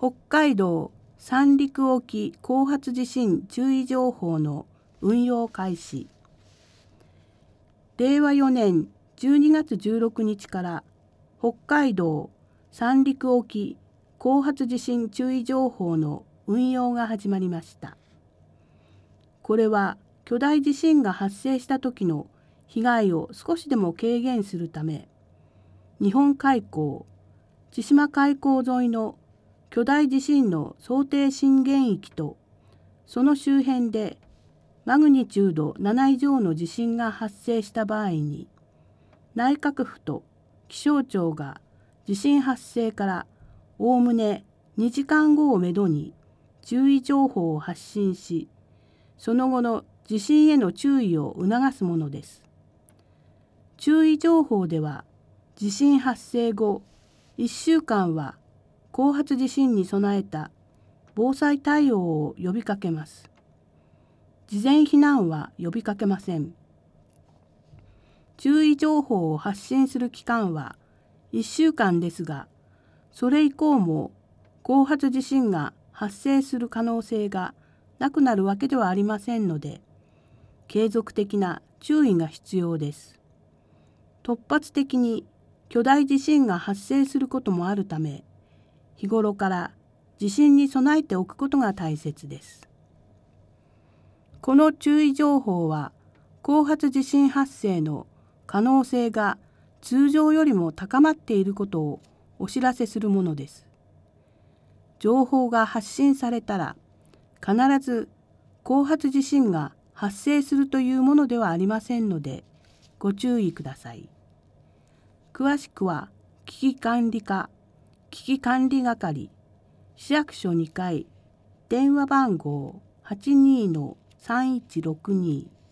北海道三陸沖後発地震注意情報の運用開始。令和4年12月16日から北海道三陸沖後発地震注意情報の運用が始まりました。これは巨大地震が発生した時の被害を少しでも軽減するため、日本海溝、千島海溝沿いの巨大地震の想定震源域とその周辺でマグニチュード7以上の地震が発生した場合に、内閣府と気象庁が地震発生からおおむね2時間後をめどに注意情報を発信し、その後の地震への注意を促すものです。注意情報では、地震発生後1週間は後発地震に備えた防災対応を呼びかけます。事前避難は呼びかけません。注意情報を発信する期間は1週間ですが、それ以降も後発地震が発生する可能性がなくなるわけではありませんので、継続的な注意が必要です。突発的に巨大地震が発生することもあるため、日頃から地震に備えておくことが大切です。この注意情報は、後発地震発生の可能性が通常よりも高まっていることをお知らせするものです。情報が発信されたら、必ず後発地震が発生するというものではありませんので、ご注意ください。詳しくは、危機管理課、危機管理係、市役所2階、電話番号82-3162